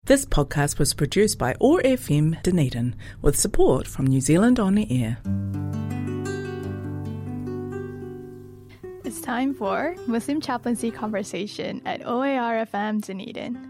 This podcast was produced by OAR FM Dunedin with support from New Zealand On the Air. It's time for Muslim Chaplaincy Conversation at OAR FM Dunedin.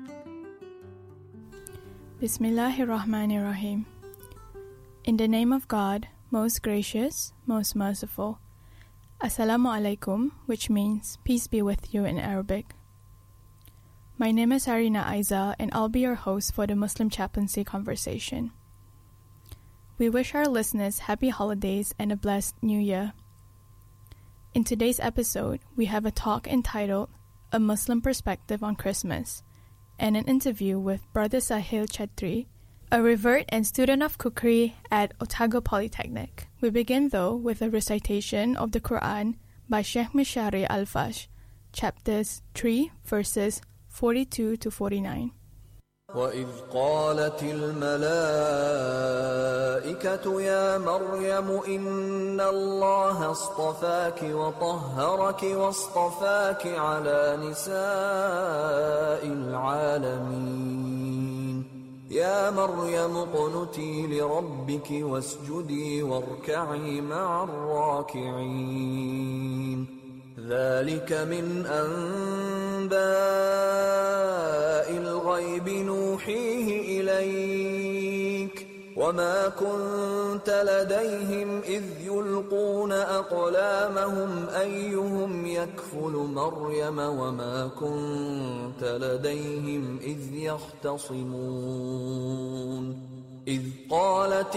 Bismillahirrahmanirrahim. In the name of God, most gracious, most merciful. Assalamu alaikum, which means peace be with you in Arabic. My name is Arina Aiza, and I'll be your host for the Muslim Chaplaincy Conversation. We wish our listeners happy holidays and a blessed new year. In today's episode, we have a talk entitled A Muslim Perspective on Christmas and an interview with Brother Sahil Chetri, a revert and student of cookery at Otago Polytechnic. We begin though with a recitation of the Quran by Sheikh Mishari Al-Fash, chapters 3, verses 42 to 49. وَإِذْ قَالَتِ الْمَلَائِكَةُ يَا مَرْيَمُ إِنَّ اللَّهَ اصْطَفَاكِ وَطَهَّرَكِ وَاصْطَفَاكِ عَلَى نِسَاءِ الْعَالَمِينَ يَا مَرْيَمُ اقْنُتِي لِرَبِّكِ وَاسْجُدِي وَارْكَعِي مَعَ الرَّاكِعِينَ ذلك من أنباء الغيب نوحيه إليك وما كنت لديهم إذ يلقون أقلامهم أيهم يكفل مريم وما كنت لديهم إذ يختصمون إذ قالت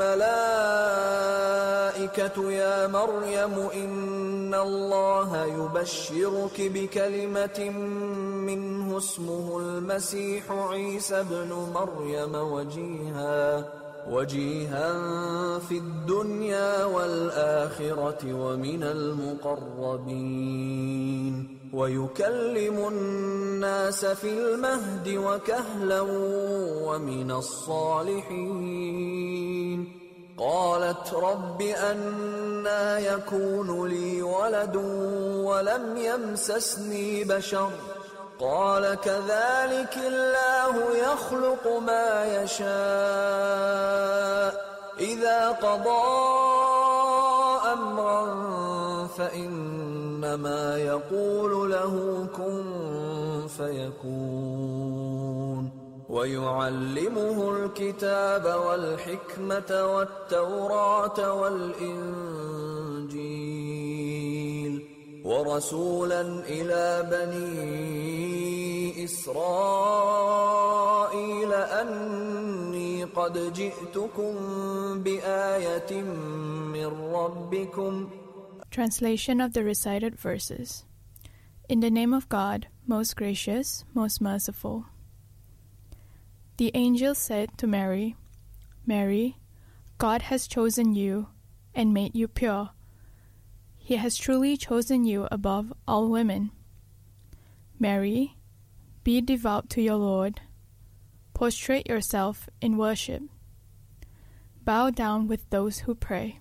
الملائكة يا مريم إن الله يبشرك بكلمة منه اسمه المسيح عيسى ابن مريم وجيها في الدنيا والآخرة ومن المقربين ويكلم الناس في المهد وكهلا ومن الصالحين قالت رب أنى يكون لي ولد ولم يمسسني بشر قال كذلك الله يخلق ما يشاء إذا قضى أمرا فإنما يقول له كن فيكون ويعلمه الكتاب والحكمة والتوراة والإنجيل ورسولا إلى بني إسرائيل أني قد جئتكم بآية من ربكم. Translation of the recited verses. In the name of God, most gracious, most merciful. The angel said to Mary, Mary, God has chosen you and made you pure. He has truly chosen you above all women. Mary, be devout to your Lord. Prostrate yourself in worship. Bow down with those who pray.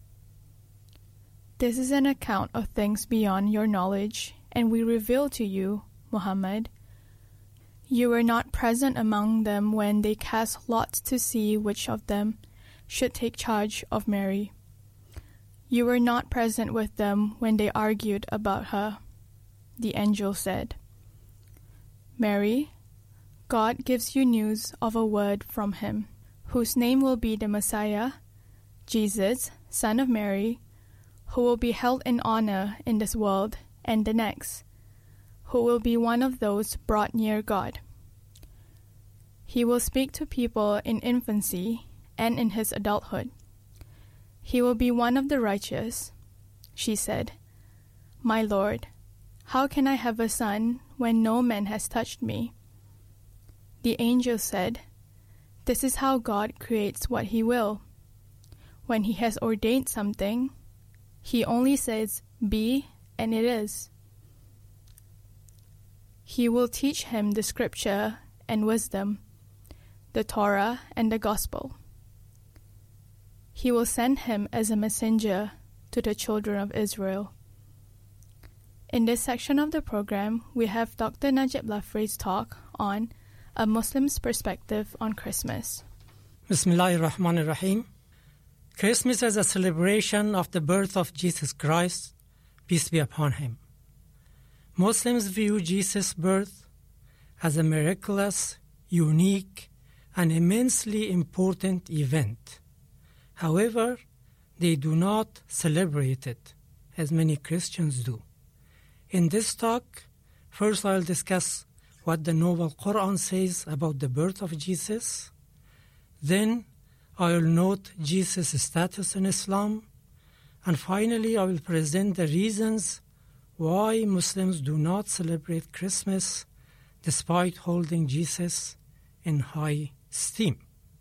This is an account of things beyond your knowledge, and we reveal to you, Muhammad. You were not present among them when they cast lots to see which of them should take charge of Mary. You were not present with them when they argued about her. The angel said, Mary, God gives you news of a word from him, whose name will be the Messiah, Jesus, son of Mary, who will be held in honor in this world and the next, who will be one of those brought near God. He will speak to people in infancy and in his adulthood. He will be one of the righteous. She said, My Lord, how can I have a son when no man has touched me? The angel said, This is how God creates what he will. When he has ordained something, he only says, Be, and it is. He will teach him the scripture and wisdom, the Torah and the gospel. He will send him as a messenger to the children of Israel. In this section of the program, we have Dr. Najib Lafray's talk on a Muslim's perspective on Christmas. Bismillahir Rahmanir Rahim. Christmas is a celebration of the birth of Jesus Christ, peace be upon him. Muslims view Jesus' birth as a miraculous, unique, and immensely important event. However, they do not celebrate it, as many Christians do. In this talk, first I'll discuss what the Noble Quran says about the birth of Jesus. Then I will note Jesus' status in Islam. And finally, I will present the reasons why Muslims do not celebrate Christmas despite holding Jesus in high esteem.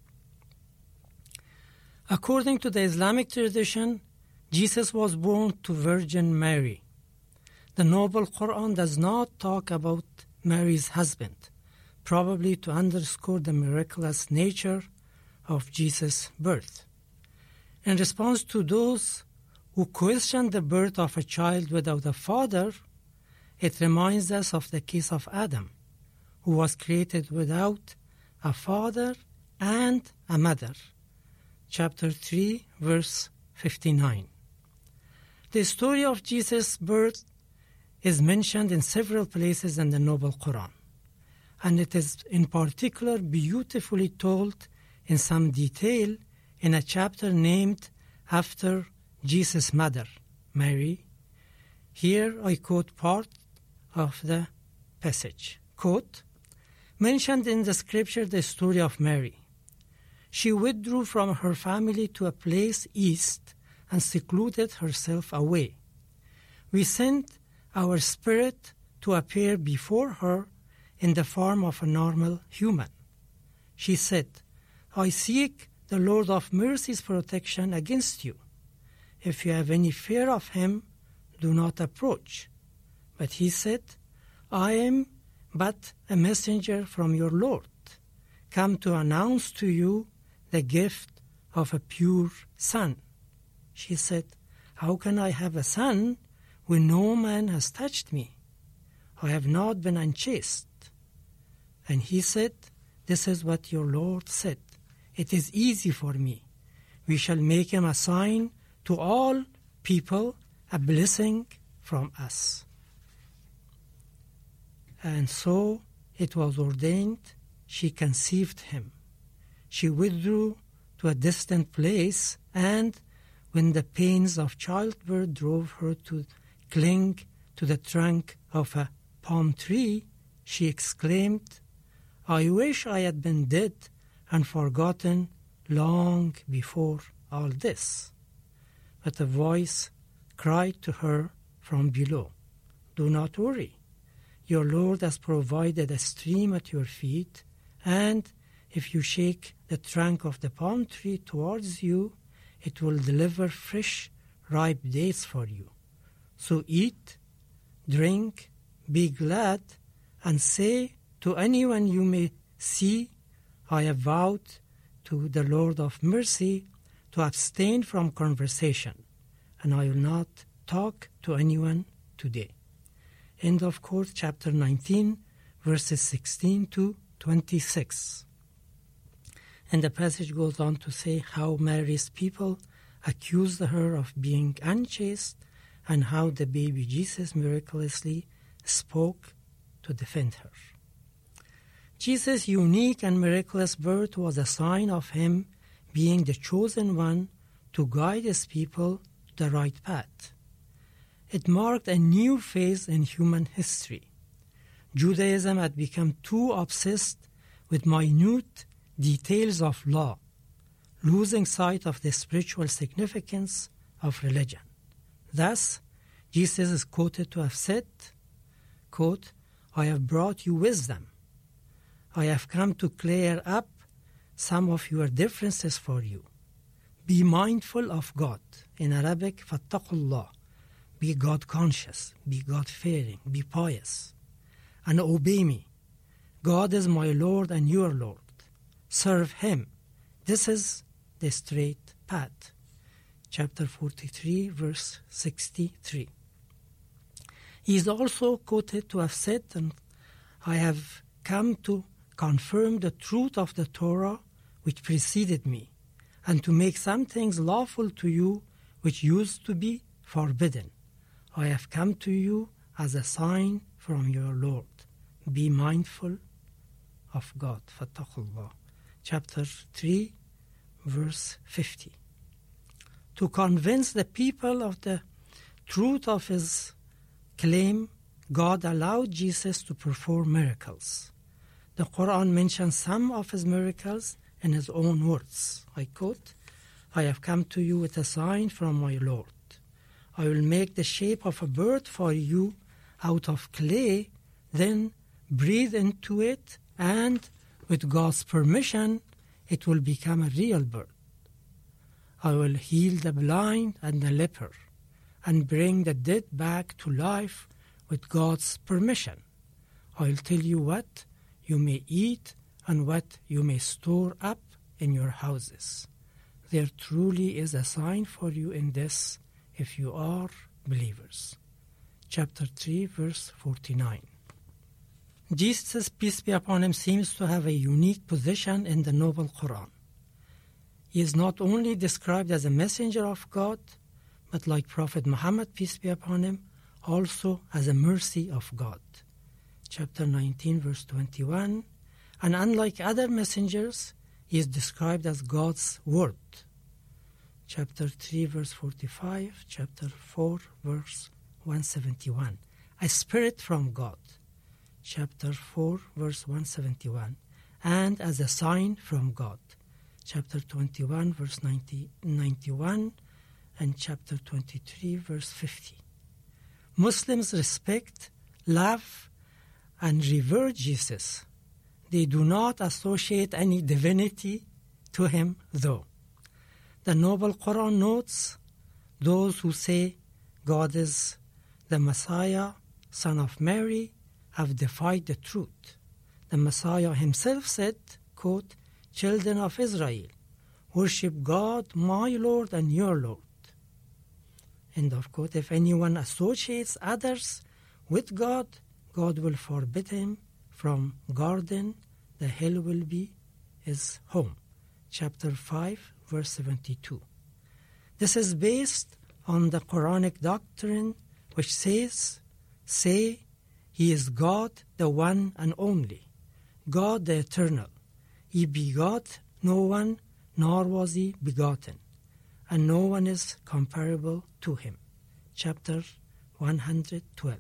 According to the Islamic tradition, Jesus was born to Virgin Mary. The Noble Quran does not talk about Mary's husband, probably to underscore the miraculous nature of Jesus' birth. In response to those who question the birth of a child without a father, it reminds us of the case of Adam, who was created without a father and a mother. Chapter 3, verse 59. The story of Jesus' birth is mentioned in several places in the Noble Quran, and it is in particular beautifully told in some detail in a chapter named after Jesus' mother, Mary. Here I quote part of the passage. Quote, mentioned in the scripture the story of Mary. She withdrew from her family to a place east and secluded herself away. We sent our spirit to appear before her in the form of a normal human. She said, I seek the Lord of Mercy's protection against you. If you have any fear of him, do not approach. But he said, I am but a messenger from your Lord, come to announce to you the gift of a pure son. She said, how can I have a son when no man has touched me? I have not been unchaste. And he said, this is what your Lord said. It is easy for me. We shall make him a sign to all people, a blessing from us. And so it was ordained, she conceived him. She withdrew to a distant place, and when the pains of childbirth drove her to cling to the trunk of a palm tree, she exclaimed, I wish I had been dead and forgotten long before all this. But a voice cried to her from below, do not worry. Your Lord has provided a stream at your feet, and if you shake the trunk of the palm tree towards you, it will deliver fresh, ripe dates for you. So eat, drink, be glad, and say to anyone you may see, I have vowed to the Lord of Mercy to abstain from conversation, and I will not talk to anyone today. End of quote, chapter 19, verses 16 to 26. And the passage goes on to say how Mary's people accused her of being unchaste and how the baby Jesus miraculously spoke to defend her. Jesus' unique and miraculous birth was a sign of him being the chosen one to guide his people to the right path. It marked a new phase in human history. Judaism had become too obsessed with minute details of law, losing sight of the spiritual significance of religion. Thus, Jesus is quoted to have said, quote, I have brought you wisdom. I have come to clear up some of your differences for you. Be mindful of God. In Arabic, fattaqullah. Be God conscious, be God fearing, be pious, and obey me. God is my Lord and your Lord. Serve him. This is the straight path. Chapter 43, verse 63. He is also quoted to have said, I have come to confirm the truth of the Torah which preceded me, and to make some things lawful to you which used to be forbidden. I have come to you as a sign from your Lord. Be mindful of God. Fattaqullah. Chapter 3, verse 50. To convince the people of the truth of his claim, God allowed Jesus to perform miracles. The Quran mentions some of his miracles in his own words. I quote, I have come to you with a sign from my Lord. I will make the shape of a bird for you out of clay, then breathe into it, and with God's permission, it will become a real bird. I will heal the blind and the leper, and bring the dead back to life with God's permission. I will tell you what you may eat and what you may store up in your houses. There truly is a sign for you in this, if you are believers. Chapter 3, verse 49. Jesus, peace be upon him, seems to have a unique position in the Noble Quran. He is not only described as a messenger of God, but like Prophet Muhammad, peace be upon him, also as a mercy of God. Chapter 19, verse 21. And unlike other messengers, he is described as God's word. Chapter 3, verse 45. Chapter 4, verse 171. A spirit from God. Chapter 4, verse 171. And as a sign from God. Chapter 21, verse 91. And chapter 23, verse 50. Muslims respect, love, and revere Jesus. They do not associate any divinity to him, though. The Noble Quran notes those who say God is the Messiah, son of Mary, have defied the truth. The Messiah himself said, quote, Children of Israel, worship God, my Lord and your Lord. End of quote. If anyone associates others with God, God will forbid him from garden. The hell will be his home. Chapter 5, verse 72. This is based on the Quranic doctrine which says, say, he is God, the one and only, God the eternal. He begot no one, nor was he begotten, and no one is comparable to him. Chapter 112.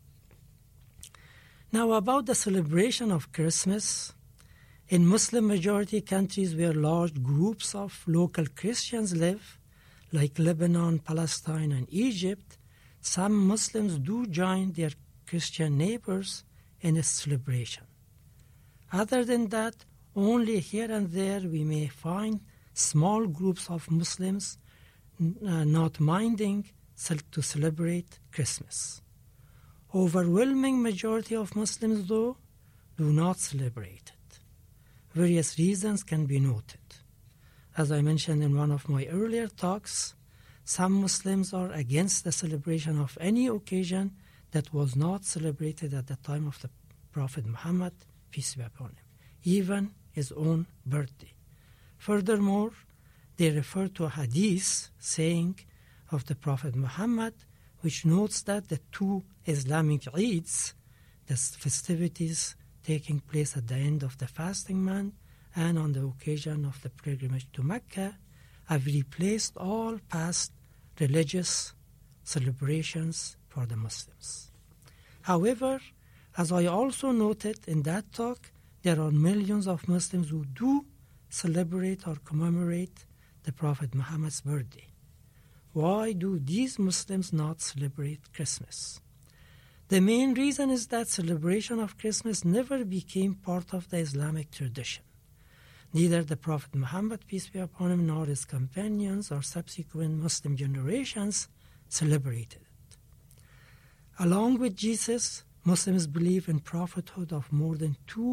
Now about the celebration of Christmas. In Muslim-majority countries where large groups of local Christians live, like Lebanon, Palestine, and Egypt, some Muslims do join their Christian neighbors in its celebration. Other than that, only here and there we may find small groups of Muslims not minding to celebrate Christmas. Overwhelming majority of Muslims, though, do not celebrate it. Various reasons can be noted. As I mentioned in one of my earlier talks, some Muslims are against the celebration of any occasion that was not celebrated at the time of the Prophet Muhammad, peace be upon him, even his own birthday. Furthermore, they refer to a hadith saying of the Prophet Muhammad, which notes that the two Islamic Eids, the festivities taking place at the end of the fasting month and on the occasion of the pilgrimage to Mecca, have replaced all past religious celebrations for the Muslims. However, as I also noted in that talk, there are millions of Muslims who do celebrate or commemorate the Prophet Muhammad's birthday. Why do these Muslims not celebrate Christmas? The main reason is that celebration of Christmas never became part of the Islamic tradition. Neither the Prophet Muhammad, peace be upon him, nor his companions or subsequent Muslim generations celebrated it. Along with Jesus, Muslims believe in prophethood of more than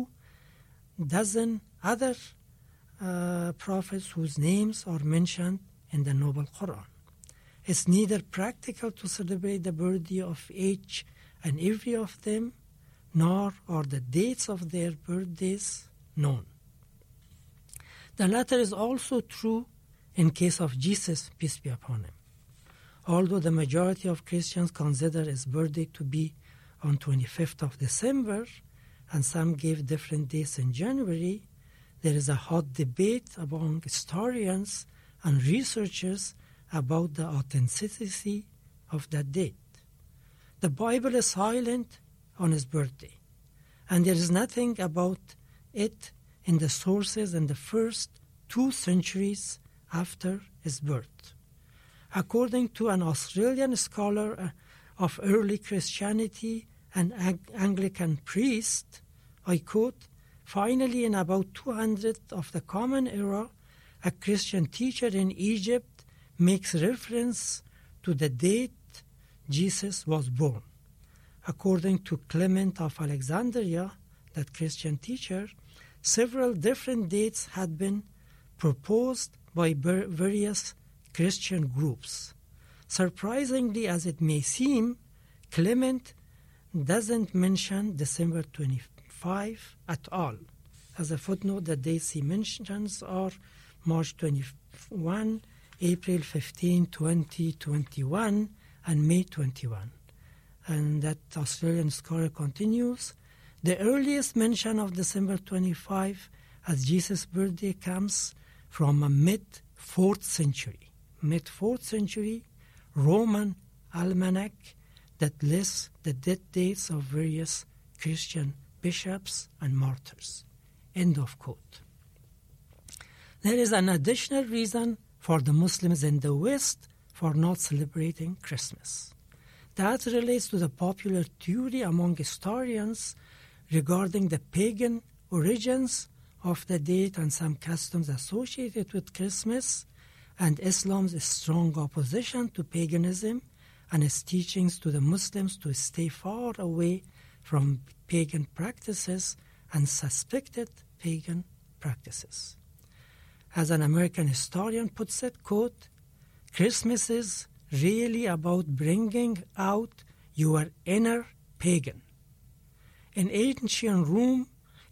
24 other prophets whose names are mentioned in the Noble Quran. It's neither practical to celebrate the birthday of each and every of them, nor are the dates of their birthdays known. The latter is also true in case of Jesus, peace be upon him. Although the majority of Christians consider his birthday to be on 25th of December, and some give different dates in January, there is a hot debate among historians and researchers about the authenticity of that date. The Bible is silent on his birthday, and there is nothing about it in the sources in the first 2 centuries after his birth. According to an Australian scholar of early Christianity and Anglican priest, I quote, "Finally, in about 200 of the Common Era, a Christian teacher in Egypt makes reference to the date Jesus was born. According to Clement of Alexandria, that Christian teacher, several different dates had been proposed by various Christian groups. Surprisingly as it may seem, Clement doesn't mention December 25 at all. As a footnote, the dates he mentions are March 21, April 15, 2021, and May 21. And that Australian scholar continues, the earliest mention of December 25 as Jesus' birthday comes from a mid-4th century Roman almanac that lists the death dates of various Christian bishops and martyrs. End of quote. There is an additional reason for the Muslims in the West for not celebrating Christmas. That relates to the popular theory among historians regarding the pagan origins of the date and some customs associated with Christmas, and Islam's strong opposition to paganism and its teachings to the Muslims to stay far away from pagan practices and suspected pagan practices. As an American historian puts it, quote, Christmas is really about bringing out your inner pagan. In ancient Rome,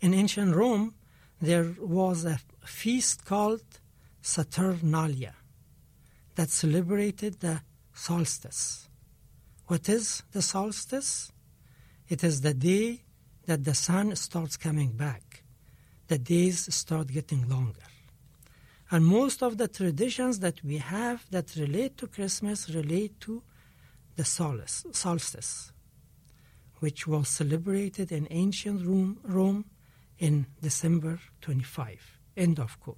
there was a feast called Saturnalia that celebrated the solstice. What is the solstice? It is the day that the sun starts coming back. The days start getting longer. And most of the traditions that we have that relate to Christmas relate to the solstice, which was celebrated in ancient Rome in December 25. End of quote.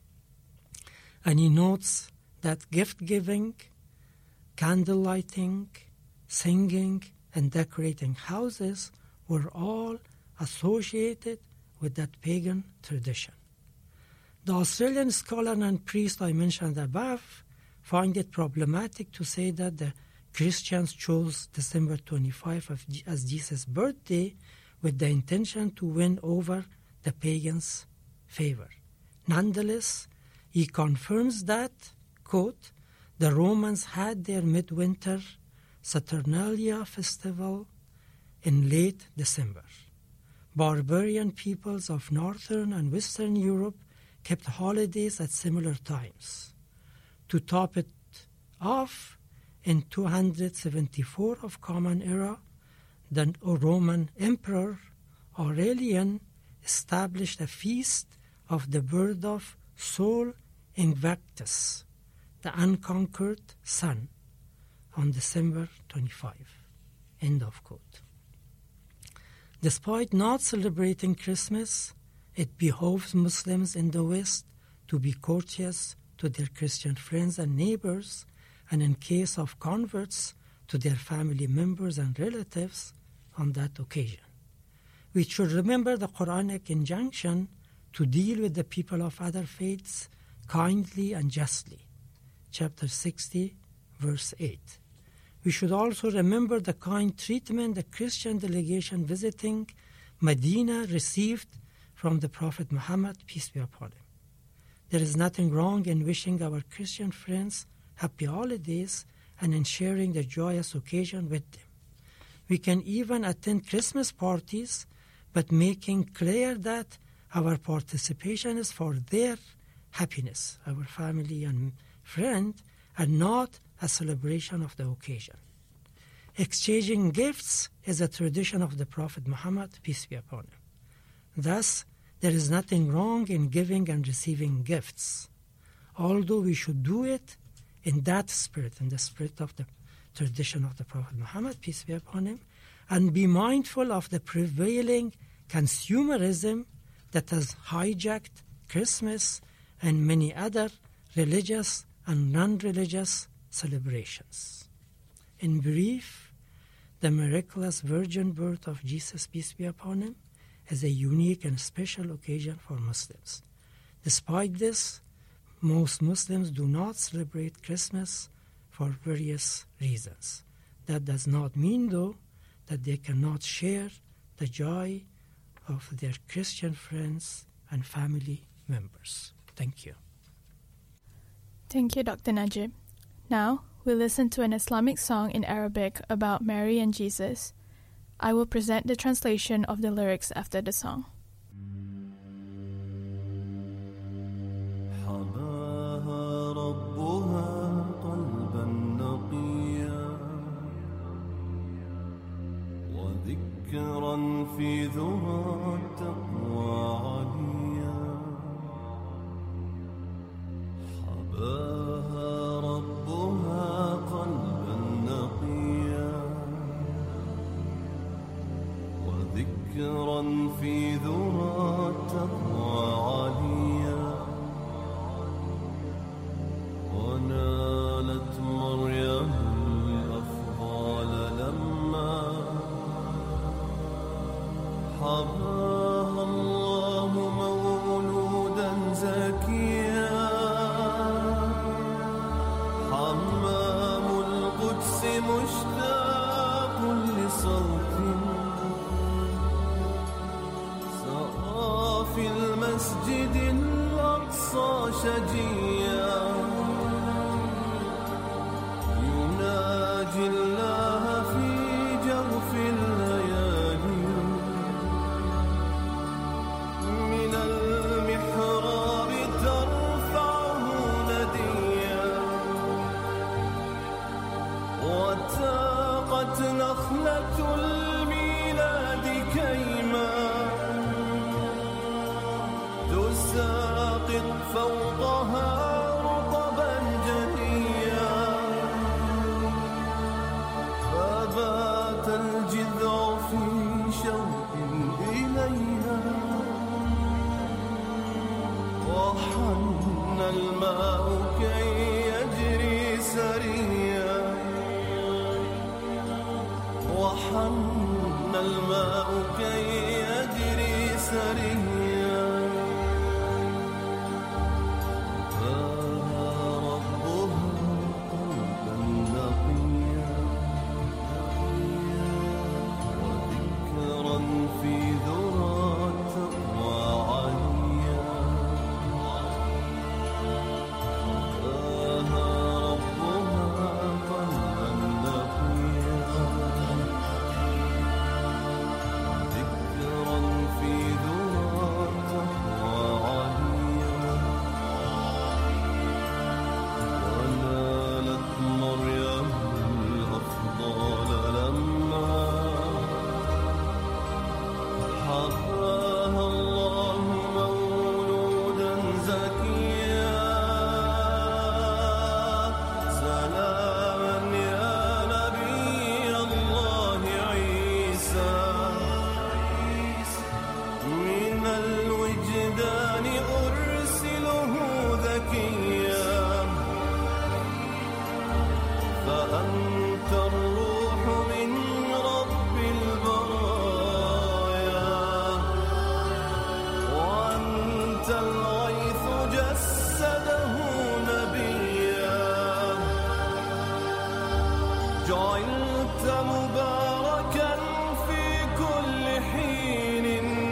And he notes that gift-giving, candle lighting, singing, and decorating houses were all associated with that pagan tradition. The Australian scholar and priest I mentioned above find it problematic to say that the Christians chose December 25 as Jesus' birthday with the intention to win over the pagans' favor. Nonetheless, he confirms that, quote, the Romans had their midwinter Saturnalia festival in late December. Barbarian peoples of northern and western Europe kept holidays at similar times. To top it off, in 274 of Common Era, the Roman Emperor Aurelian established a feast of the birth of Sol Invictus, the unconquered sun, on December 25. End of quote. Despite not celebrating Christmas, it behoves Muslims in the West to be courteous to their Christian friends and neighbors, and in case of converts, to their family members and relatives on that occasion. We should remember the Quranic injunction to deal with the people of other faiths kindly and justly. Chapter 60, verse 8. We should also remember the kind treatment the Christian delegation visiting Medina received from the Prophet Muhammad, peace be upon him. There is nothing wrong in wishing our Christian friends happy holidays and in sharing the joyous occasion with them. We can even attend Christmas parties, but making clear that our participation is for their happiness, our family and friend, and not a celebration of the occasion. Exchanging gifts is a tradition of the Prophet Muhammad, peace be upon him. Thus, there is nothing wrong in giving and receiving gifts, although we should do it in that spirit, in the spirit of the tradition of the Prophet Muhammad, peace be upon him, and be mindful of the prevailing consumerism that has hijacked Christmas and many other religious and non-religious celebrations. In brief, the miraculous virgin birth of Jesus, peace be upon him, is a unique and special occasion for Muslims. Despite this, most Muslims do not celebrate Christmas for various reasons. That does not mean, though, that they cannot share the joy of their Christian friends and family members. Thank you. Thank you, Dr. Najib. Now, we'll listen to an Islamic song in Arabic about Mary and Jesus. I will present the translation of the lyrics after the song. في ذرى التقوى عليا حباها ربها قلبا نقيا وذكرا في ذرى التقوى عليا ونالت مريم الأفضال لما حباها الله مولودا زكيا حمام القدس مشتاق لصوت سرى في المسجد الأقصى شجيا يناجي الله في جوف الليالي نخلة الميلاد كيما تساقط فوقها رطبا جنيا فبات الجذع في شوق إليها وحن الماء كي يجري سريا وحن الماء كي يجري سريا فها ربها قلبا نقيا وذكرا في ذرى التقوى عليا فها ربها قلبا نقيا في ذرى التقوى عليا ونالت مريم الأفضال لما حباها الله مولودا زكيا سلاما يا نبي الله عيسى من الوجدان أرسله ذكيا فأنت الروح من رب البرايا وأنت الغيث جسده نبيا جعلت مباركا في كل حين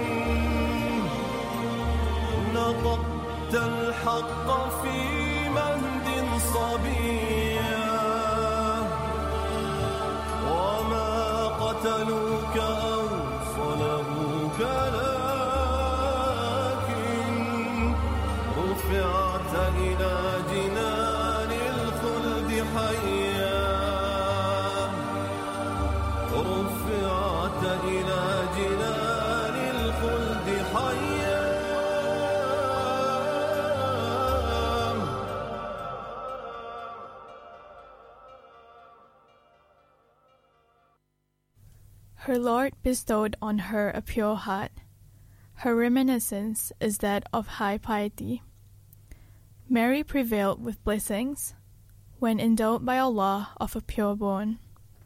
نطقت الحق في مهد صبيا وما قتل قتلوك أو صلبوك لكن رفعت إلى جنان الخلد حيا رفعت إلى جنان الخلد حيا. Her Lord bestowed on her a pure heart. Her reminiscence is that of high piety. Mary prevailed with blessings when endowed by Allah of a pure born.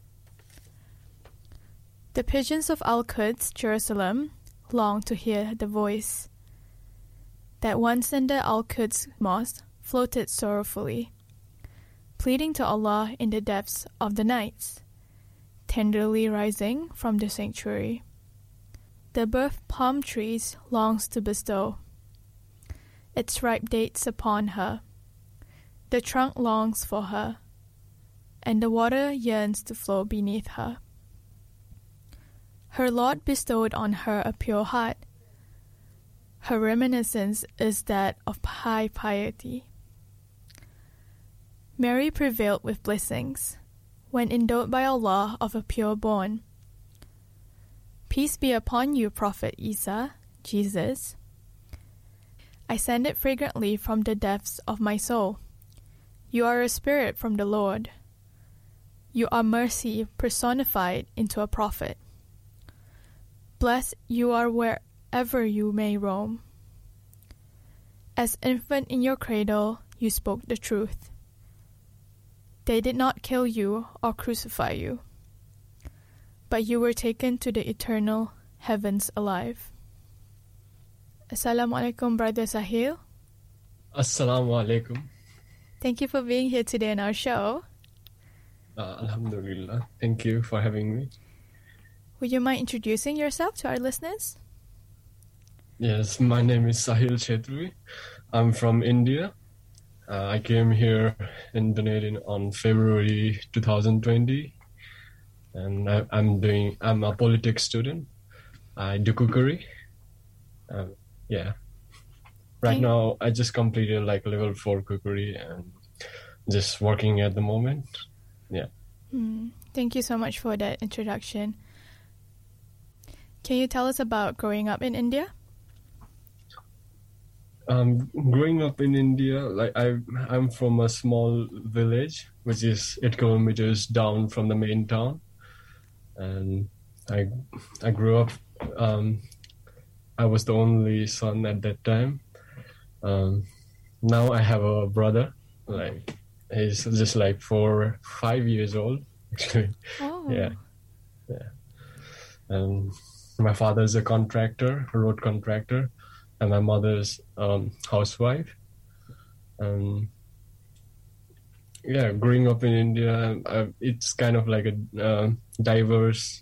The pigeons of Al-Quds, Jerusalem, longed to hear the voice that once in the Al-Quds mosque floated sorrowfully, pleading to Allah in the depths of the nights, tenderly rising from the sanctuary. The birth palm trees longs to bestow its ripe dates upon her. The trunk longs for her, and the water yearns to flow beneath her. Her Lord bestowed on her a pure heart. Her reminiscence is that of high piety. Mary prevailed with blessings when endowed by Allah of a pure born. Peace be upon you, Prophet Isa, Jesus. I send it fragrantly from the depths of my soul. You are a spirit from the Lord. You are mercy personified into a prophet. Blessed you are wherever you may roam. As infant in your cradle, you spoke the truth. They did not kill you or crucify you, but you were taken to the eternal heavens alive. Assalamu alaikum, Brother Sahil. Assalamu alaikum. Thank you for being here today on our show. Alhamdulillah. Thank you for having me. Would you mind introducing yourself to our listeners? Yes, my name is Sahil Chetri. I'm from India. I came here in Dunedin on February 2020, and I'm a politics student. I do cookery. Right now I just completed like level 4 cookery and just working at the moment. Thank you so much for that introduction. Can you tell us about growing up in India? Growing up in India, like I'm from a small village, which is 8 kilometers down from the main town, and I grew up. I was the only son at that time. Now I have a brother. Like he's just like 5 years old, actually. Oh. Yeah. And my father's a road contractor. And my mother's housewife. Growing up in India, it's kind of like a diverse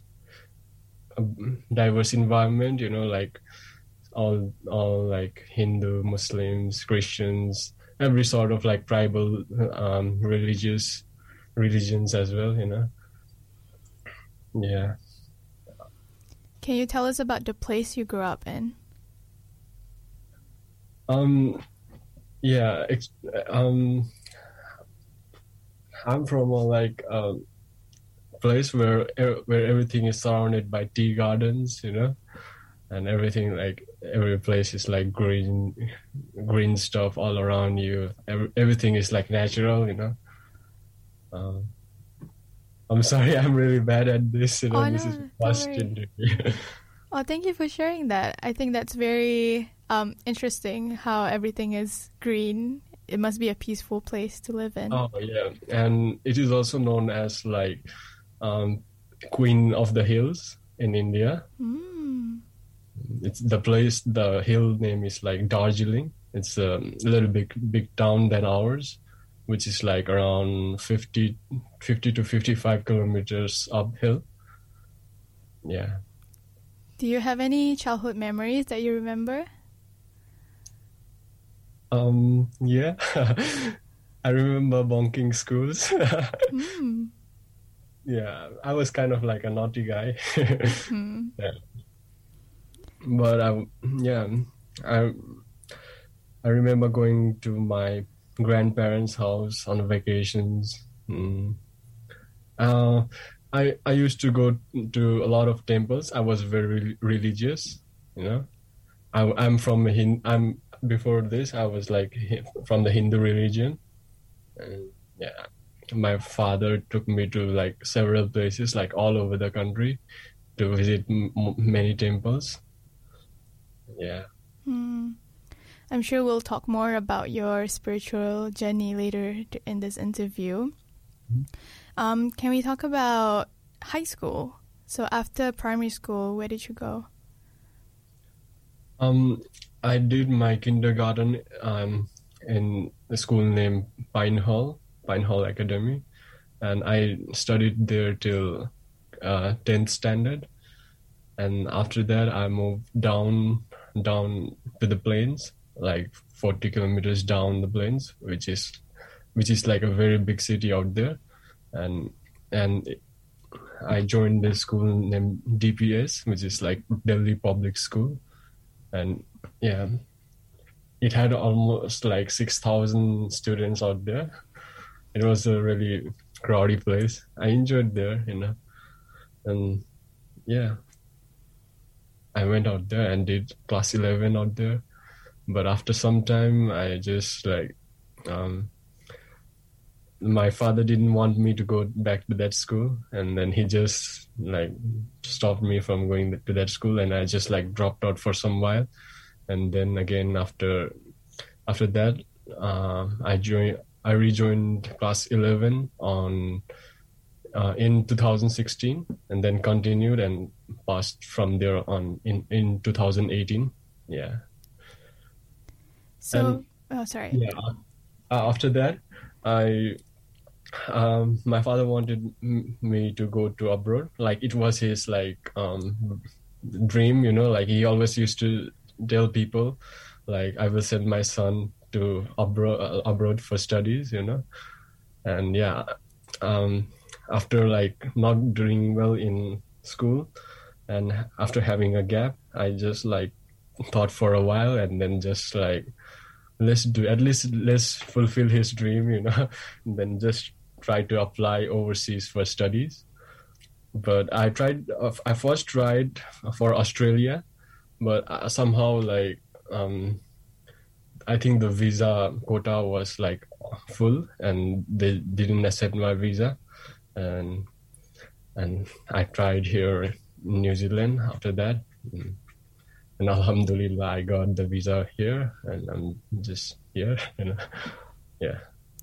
environment. You know, like all like Hindu, Muslims, Christians, every sort of like tribal religions as well. You know. Yeah. Can you tell us about the place you grew up in? I'm from a place where everything is surrounded by tea gardens, you know, and everything, like every place is like green stuff all around you. Everything is like natural, you know. I'm sorry, I'm really bad at this. You know, this is first interview. Oh, thank you for sharing that. I think that's very interesting how everything is green. It must be a peaceful place to live in. Oh, yeah. And it is also known as like Queen of the Hills in India. It's the hill name is like Darjeeling. It's a little big town than ours, which is like around 50 to 55 kilometers uphill. Yeah. Do you have any childhood memories that you remember? Yeah. I remember bunking schools. yeah, I was kind of like a naughty guy. Hmm. Yeah. But yeah, I I remember going to my grandparents' house on vacations. Uh, I used to go to a lot of temples. I was very religious, you know. I'm from I'm before this I was like from the Hindu religion, and yeah, my father took me to like several places, like all over the country, to visit many temples. Yeah. Hmm. I'm sure we'll talk more about your spiritual journey later in this interview. Can we talk about high school? So after primary school, where did you go? I did my kindergarten in a school named Pine Hall Academy, and I studied there till 10th standard. And after that, I moved down to the plains, like 40 kilometers down the plains, which is like a very big city out there. And I joined the school named DPS, which is like Delhi Public School. And yeah, it had almost like 6,000 students out there. It was a really crowded place. I enjoyed there, you know. And yeah, I went out there and did class 11 out there. But after some time, I just like, my father didn't want me to go back to that school. And then he just like stopped me from going to that school. And I just like dropped out for some while. And then again, after that, I rejoined class 11 in 2016, and then continued and passed from there on in 2018. Yeah. So, sorry. Yeah. After that, my father wanted me to go to abroad. Like it was his like dream, you know. Like he always used to tell people, like I will send my son to abroad for studies, you know. And yeah, after like not doing well in school, and after having a gap, I just like thought for a while, and then just like let's fulfill his dream, you know. And then just try to apply overseas for studies. But I first tried for Australia, but somehow like I think the visa quota was like full, and they didn't accept my visa, and I tried here in New Zealand after that, and Alhamdulillah I got the visa here, and I'm just here, you know. Yeah.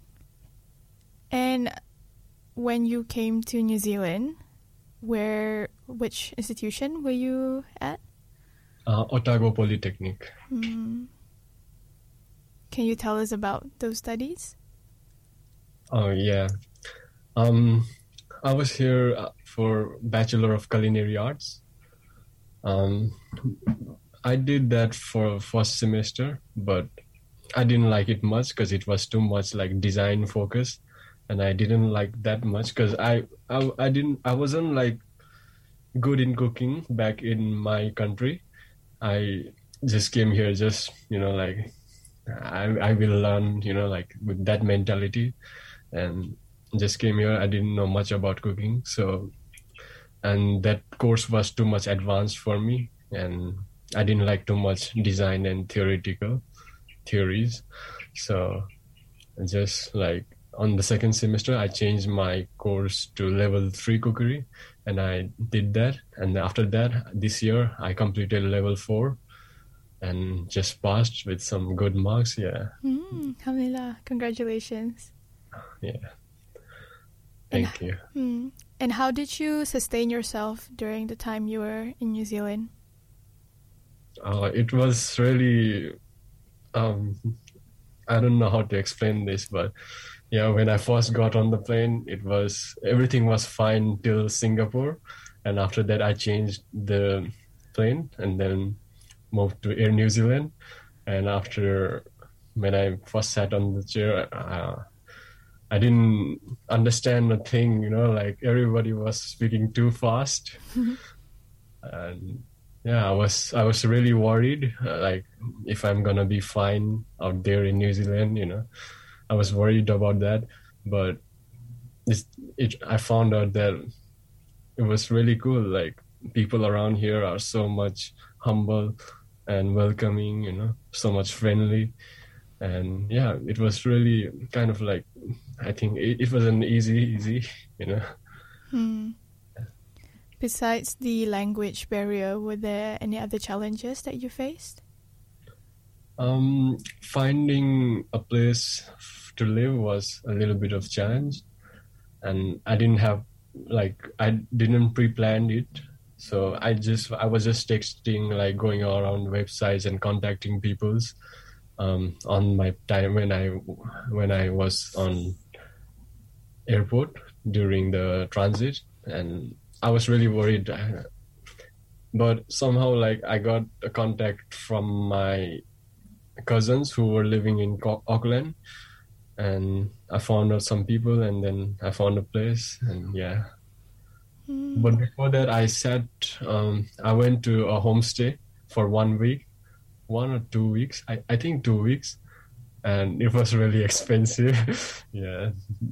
And when you came to New Zealand, which institution were you at? Otago Polytechnic. Can you tell us about those studies? Oh yeah, I was here for Bachelor of Culinary Arts. I did that for first semester, but I didn't like it much because it was too much like design focused, and I didn't like that much because I wasn't like good in cooking back in my country. I just came here just, you know, like I will learn, you know, like with that mentality, and just came here. I didn't know much about cooking, so, and that course was too much advanced for me, and I didn't like too much design and theories. So just like on the second semester, I changed my course to level 3 cookery, and I did that. And after that, this year, I completed level 4 and just passed with some good marks. Yeah. Alhamdulillah. Congratulations. Yeah. Thank you. And how did you sustain yourself during the time you were in New Zealand? It was really, I don't know how to explain this, but yeah, when I first got on the plane, everything was fine till Singapore. And after that, I changed the plane and then moved to Air New Zealand. And after, when I first sat on the chair, I didn't understand a thing, you know, like everybody was speaking too fast. And yeah, I was really worried, like if I'm gonna be fine out there in New Zealand, you know. I was worried about that, but I found out that it was really cool. Like people around here are so much humble and welcoming, you know, so much friendly. And yeah, it was really kind of like, I think it was an easy, you know. Besides the language barrier, were there any other challenges that you faced? Finding a place to live was a little bit of challenge, and I didn't pre-plan it. So I was just texting, like going around websites and contacting people's on my time when I was on airport during the transit, and I was really worried. But somehow, like, I got a contact from my cousins who were living in Auckland, and I found out some people, and then I found a place, and yeah. But before that, I went to a homestay for 1 week, 1 or 2 weeks. I think 2 weeks, and it was really expensive. Yeah.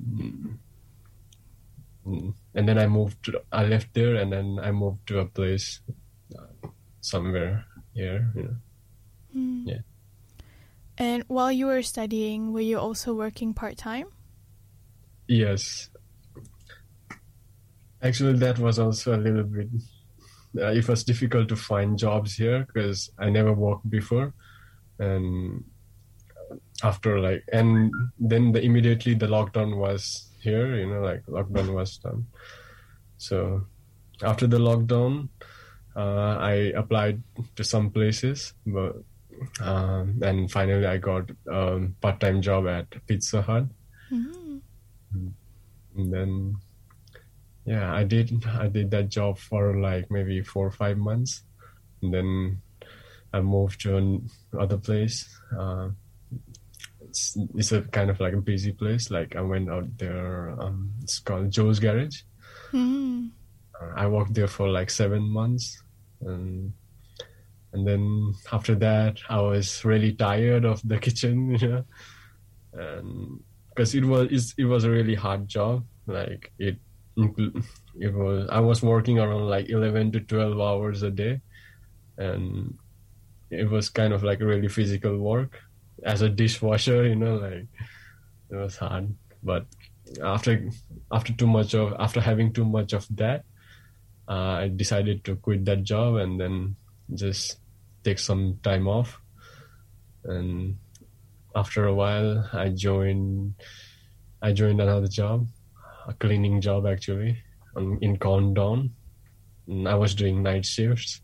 And then I left there, and then I moved to a place somewhere here, you know. Yeah. And while you were studying, were you also working part-time? Yes. Actually, that was also a little bit, it was difficult to find jobs here because I never worked before. And then immediately the lockdown was here, you know, like lockdown was done. So after the lockdown, I applied to some places, but and finally I got a part-time job at Pizza Hut. And then yeah, I did that job for like maybe 4 or 5 months, and then I moved to another place. It's a kind of like a busy place. Like I went out there. It's called Joe's Garage. I worked there for like 7 months, and then after that, I was really tired of the kitchen, you know, and because it was a really hard job. Like I was working around like 11 to 12 hours a day, and it was kind of like really physical work as a dishwasher, you know, like it was hard. But after having too much of that, I decided to quit that job and then just take some time off. And after a while, I joined another job, a cleaning job actually, in Countdown. And I was doing night shifts.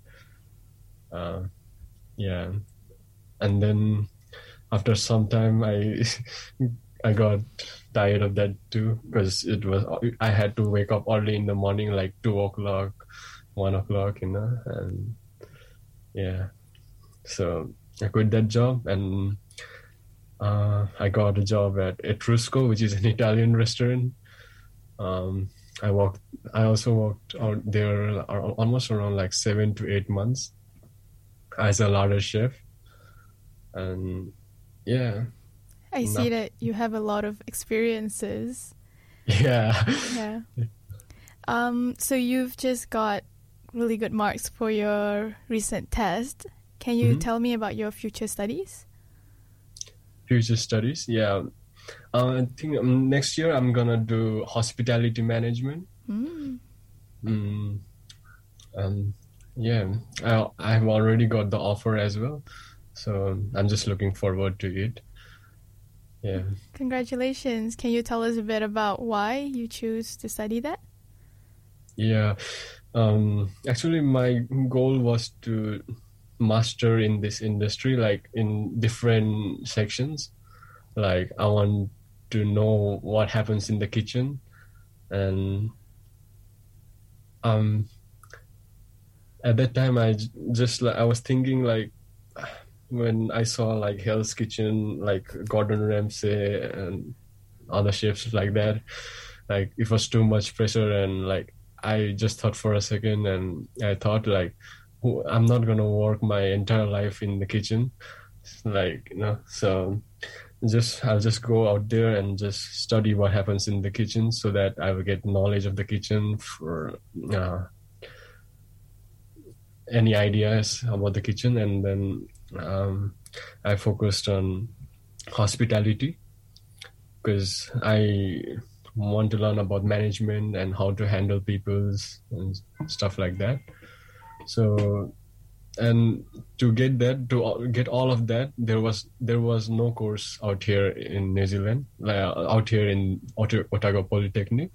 Yeah, and then after some time, I got tired of that too, because I had to wake up early in the morning, like 2 o'clock, 1 o'clock, you know, and yeah, so I quit that job, and I got a job at Etrusco, which is an Italian restaurant. I also worked out there almost around like 7 to 8 months as a larder chef, and yeah. I see that you have a lot of experiences. Yeah. Yeah. So you've just got really good marks for your recent test. Can you tell me about your future studies? Future studies, yeah. I think next year I'm gonna do hospitality management. Yeah, I've already got the offer as well, so I'm just looking forward to it. Yeah. Congratulations. Can you tell us a bit about why you choose to study that? Yeah. Actually, my goal was to master in this industry, like in different sections. Like I want to know what happens in the kitchen, and at that time I was thinking, like, when I saw like Hell's Kitchen, like Gordon Ramsay, and other chefs like that. Like it was too much pressure, and like I just thought for a second, and I thought like, I'm not gonna work my entire life in the kitchen, like, you know. So I'll just go out there and just study what happens in the kitchen, so that I will get knowledge of the kitchen for any ideas about the kitchen. And then I focused on hospitality, because I want to learn about management and how to handle people's and stuff like that. So, and to get all of that, there was no course out here in New Zealand, out here in Otago Polytechnic.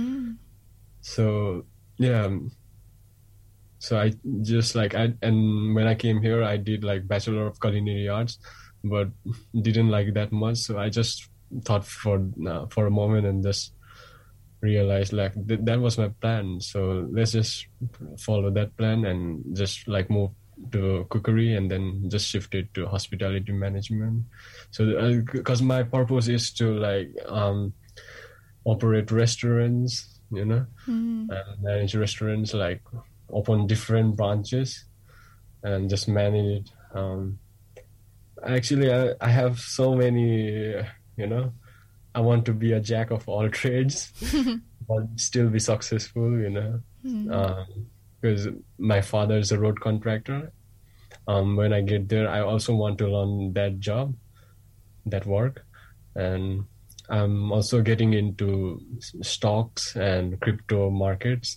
So yeah, so I just and when I came here, I did like Bachelor of Culinary Arts, but didn't like that much. So I just thought for a moment and just realized like that was my plan. So let's just follow that plan and just like move to cookery, and then just shifted to hospitality management. So because my purpose is to like operate restaurants, you know, and manage restaurants, like open different branches and just manage it. Actually, I have so many, you know, I want to be a jack of all trades, but still be successful, you know, because my father is a road contractor. When I get there, I also want to learn that work. And I'm also getting into stocks and crypto markets.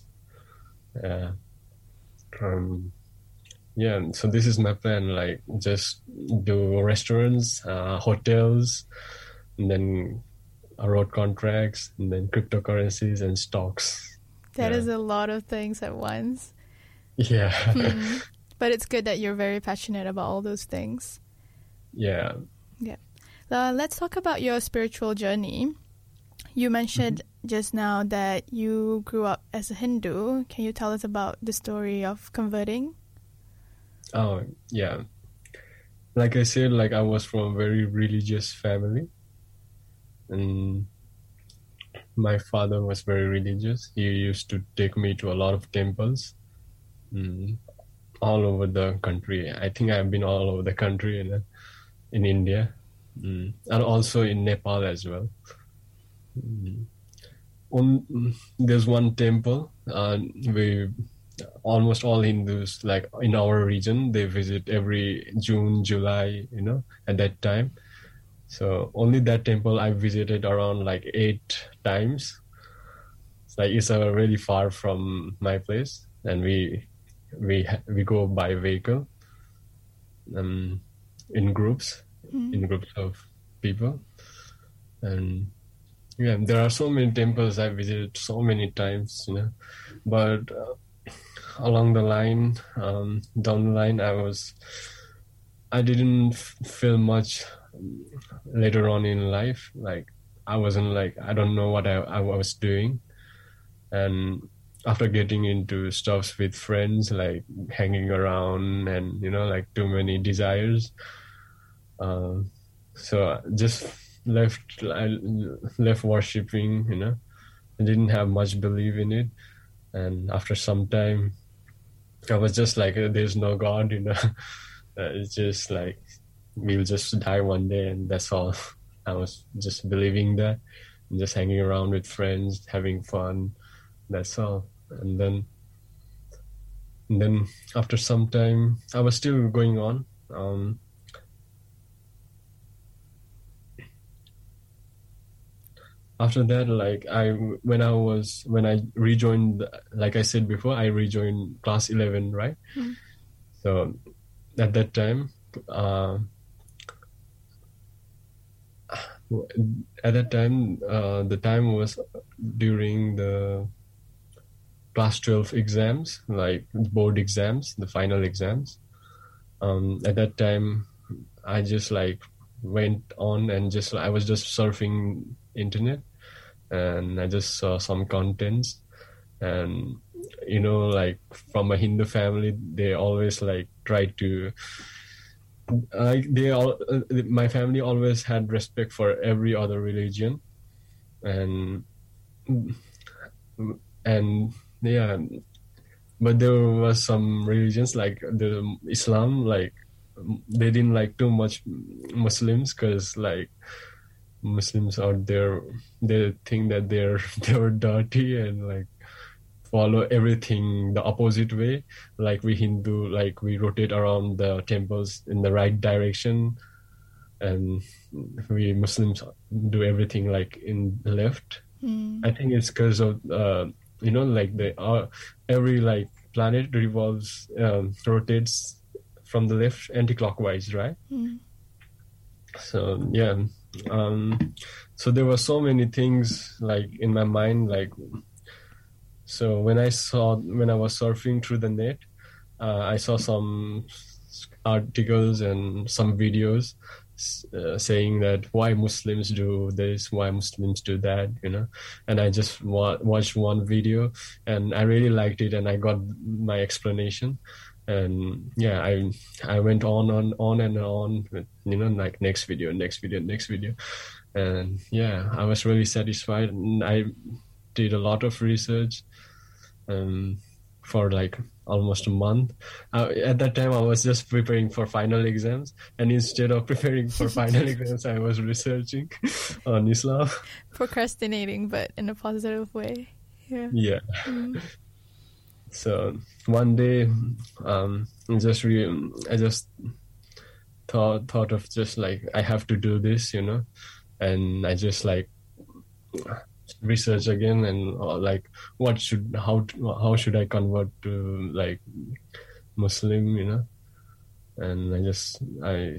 Yeah, so this is my plan, like just do restaurants, hotels, and then road contracts, and then cryptocurrencies and stocks. That is a lot of things at once. Yeah. But it's good that you're very passionate about all those things. Yeah. Yeah. Let's talk about your spiritual journey. You mentioned just now that you grew up as a Hindu. Can you tell us about the story of converting? Oh, yeah. Like I said, like I was from a very religious family. And my father was very religious. He used to take me to a lot of temples all over the country. I think I've been all over the country in India, and also in Nepal as well. There's one temple almost all Hindus, like in our region, they visit every June, July, you know, at that time. So only that temple I visited around like 8 times. It's really far from my place, and we go by vehicle, in groups of people. And yeah, there are so many temples I visited so many times, you know, but along the line, down the line, I didn't feel much later on in life. Like I wasn't like, I don't know what I was doing. And after getting into stuffs with friends, like hanging around and, you know, like too many desires. So I just left worshipping, you know. I didn't have much belief in it. And after some time, I was just like, there's no God, you know. It's just like, we'll just die one day, and that's all. I was just believing that, and just hanging around with friends, having fun. That's all. And then after some time, I was still going on. After that, like when I rejoined, like I said before, I rejoined class 11, right? So at that time, the time was during the class 12 exams, like board exams, the final exams. At that time, I just like went on and I was just surfing internet, and I just saw some contents. And, you know, like from a Hindu family, they always like try to, my family always had respect for every other religion. and yeah, but there was some religions like the Islam, like they didn't like too much Muslims, because like Muslims out there, they think that they're dirty and like follow everything the opposite way. Like we Hindu, like we rotate around the temples in the right direction, and we Muslims do everything like in the left. I think it's because of like every like planet revolves, rotates from the left anti-clockwise, right? So yeah, so there were so many things like in my mind, like, so when I was surfing through the net, I saw some articles and some videos saying that why Muslims do this, why Muslims do that, and I just watched one video and I really liked it, and I got my explanation, and yeah, I went on and on with, like next video, and yeah, I was really satisfied, and I did a lot of research for like almost a month. At that time I was just preparing for final exams, and instead of preparing for final exams I was researching on Islam. Procrastinating, but in a positive way. Yeah. So one day I just thought of just like I have to do this, and I just like research again, and like how should I convert to like Muslim, and I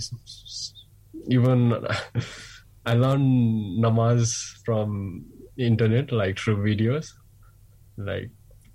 learned namaz from internet, like through videos. Like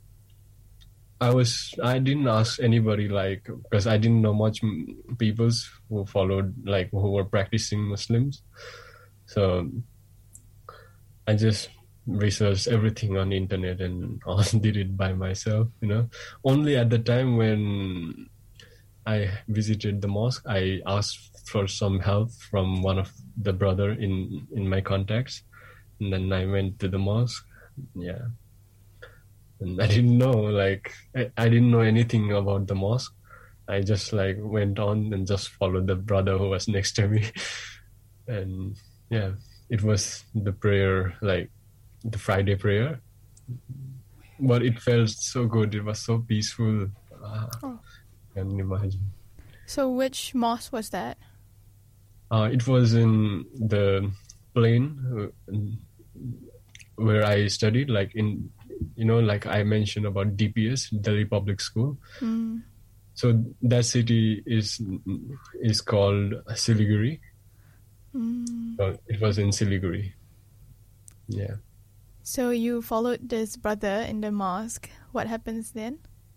I didn't ask anybody, like, because I didn't know much people who followed, like, who were practicing Muslims. So I just researched everything on the internet and did it by myself, Only at the time when I visited the mosque, I asked for some help from one of the brother in my contacts, and then I went to the mosque. Yeah. And I didn't know, like, I didn't know anything about the mosque. I just like went on and just followed the brother who was next to me. And yeah, it was the prayer, like the Friday prayer. But it felt so good. It was so peaceful. I can imagine. So which mosque was that? It was in the plain where I studied, like in, like I mentioned about DPS, Delhi Public School. So that city is called Siliguri. So it was in Siliguri. Yeah. So you followed this brother in the mosque. What happens then?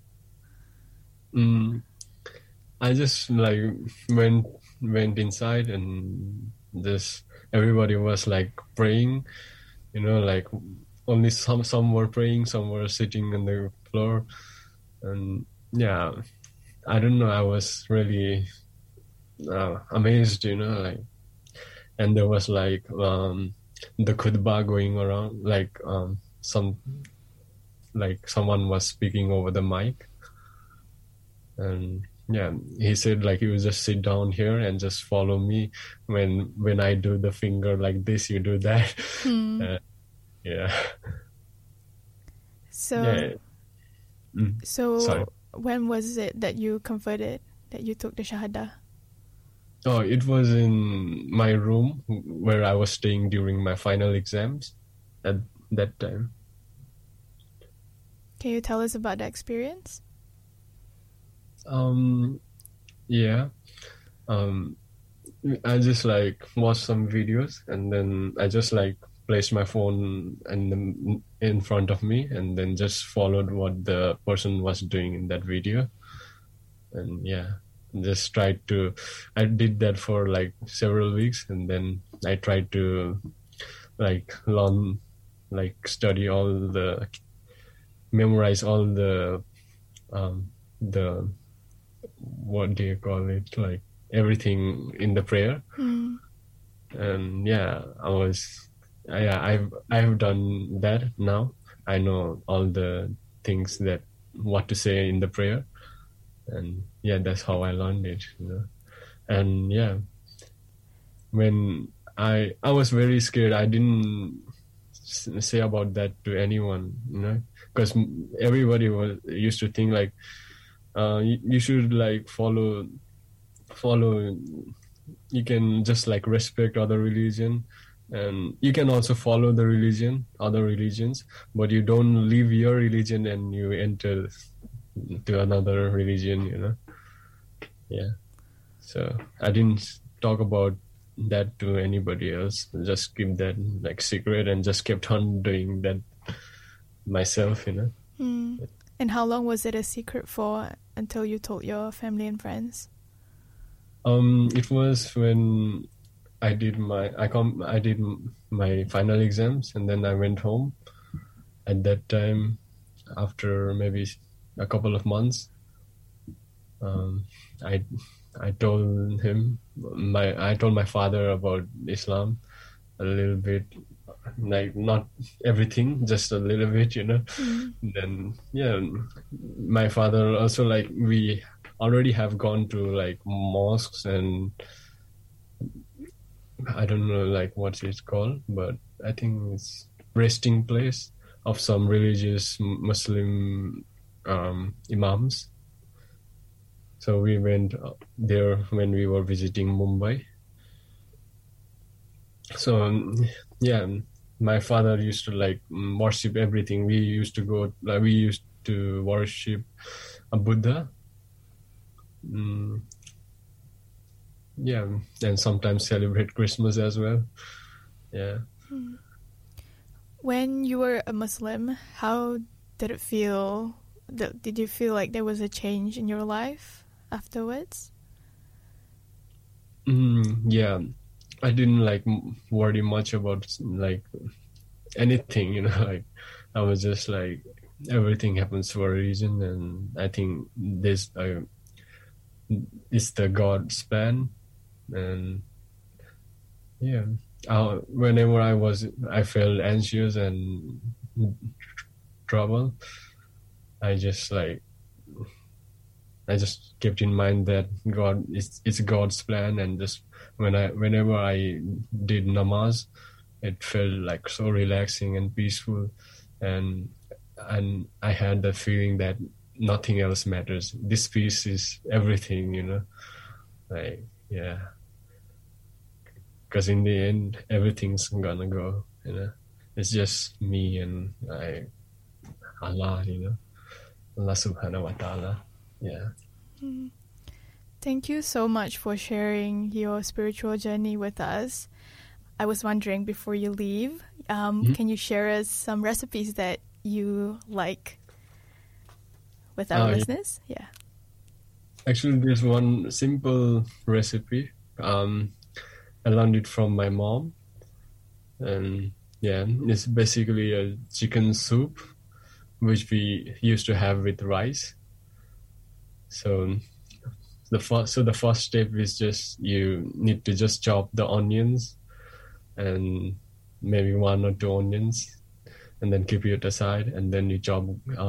I just like went inside, and just everybody was like praying, like only some were praying, some were sitting on the floor, and yeah, I don't know, I was really amazed, like, and there was like the khutbah going around, like someone was speaking over the mic, and yeah, he said like you just sit down here and just follow me. When I do the finger like this, you do that. Yeah. So, yeah. So Sorry. When was it that you converted, that you took the Shahada? Oh, it was in my room where I was staying during my final exams at that time. Can you tell us about the experience? Yeah. I just like watched some videos, and then I just like placed my phone in front of me, and then just followed what the person was doing in that video. And yeah, just tried to, I did that for like several weeks, and then I tried to like learn, like study memorize all the what do you call it, like everything in the prayer. And yeah, I was I've done that now. I know all the things that what to say in the prayer, and yeah, that's how I learned it. And yeah, when I was very scared. I didn't say about that to anyone, because everybody used to think like you should like follow. You can just like respect other religion, and you can also follow the other religions, but you don't leave your religion and you enter to another religion. Yeah. So I didn't talk about that to anybody else. Just keep that like secret and just kept on doing that myself. And how long was it a secret for until you told your family and friends? It was when I did my final exams, and then I went home. At that time, after maybe a couple of months, I told him I told my father about Islam a little bit, like not everything, just a little bit, Then my father also, like, we already have gone to like mosques, and I don't know like what it's called, but I think it's resting place of some religious Muslim imams. So we went there when we were visiting Mumbai. So my father used to like worship everything. We used to worship a Buddha. And sometimes celebrate Christmas as well. Yeah. When you were a Muslim, how did it feel? Did you feel like there was a change in your life afterwards? Yeah, I didn't like worry much about like anything, like I was just like, everything happens for a reason, and I think this it's the God's plan. And whenever I felt anxious and trouble, I just kept in mind that it's God's plan. And just whenever I did namaz, it felt like so relaxing and peaceful, and I had the feeling that nothing else matters. This peace is everything, like, yeah. Because in the end, everything's gonna go, It's just me and Allah, Allah subhanahu wa ta'ala. Yeah. Thank you so much for sharing your spiritual journey with us. I was wondering, before you leave, can you share us some recipes that you like with our listeners? Yeah. Actually, there's one simple recipe. I learned it from my mom, and it's basically a chicken soup, which we used to have with rice. So the first step is just you need to just chop the onions, and maybe 1 or 2 onions, and then keep it aside, and then you chop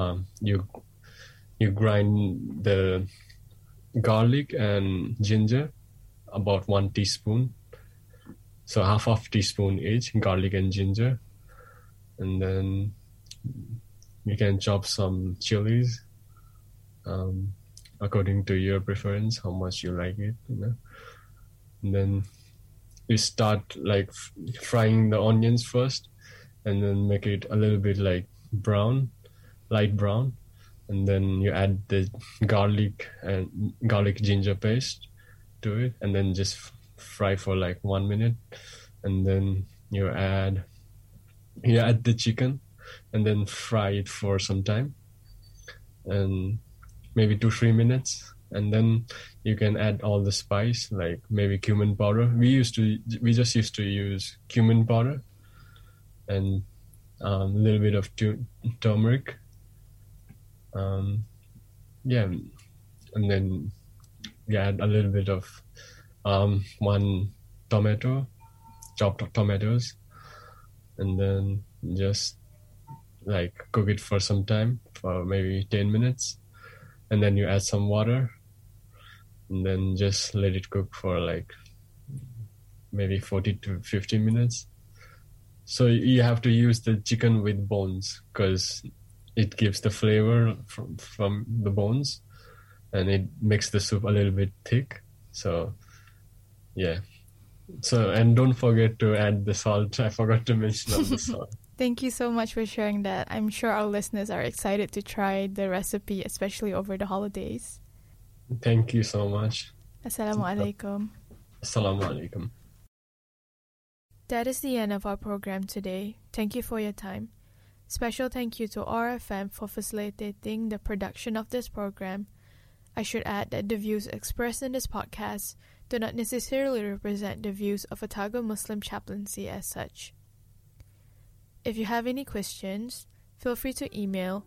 you grind the garlic and ginger, about 1 teaspoon. So half of teaspoon each, garlic and ginger. And then you can chop some chilies, according to your preference, how much you like it, And then you start like frying the onions first, and then make it a little bit like light brown. And then you add the garlic ginger paste to it, and then just fry for like 1 minute. And then you add the chicken, and then fry it for some time, and maybe 2-3 minutes. And then you can add all the spice, like maybe cumin powder. We just used to use cumin powder, and a little bit of turmeric. And then you add a little bit of 1 tomato, chopped tomatoes, and then just like cook it for some time, for maybe 10 minutes, and then you add some water, and then just let it cook for like maybe 40 to 50 minutes. So you have to use the chicken with bones because it gives the flavor from the bones, and it makes the soup a little bit thick. So yeah. So, and don't forget to add the salt. I forgot to mention all the salt. Thank you so much for sharing that. I'm sure our listeners are excited to try the recipe, especially over the holidays. Thank you so much. Assalamualaikum. Assalamualaikum. That is the end of our program today. Thank you for your time. Special thank you to RFM for facilitating the production of this program. I should add that the views expressed in this podcast do not necessarily represent the views of Otago Muslim Chaplaincy as such. If you have any questions, feel free to email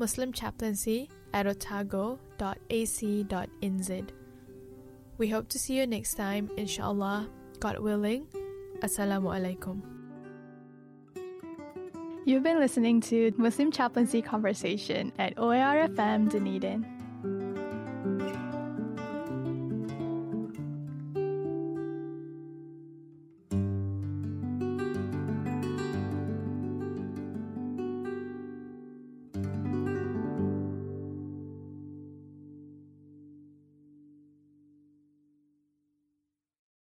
muslimchaplaincy@otago.ac.nz. We hope to see you next time, inshallah, God willing. Assalamualaikum. You've been listening to Muslim Chaplaincy Conversation at OAR FM Dunedin.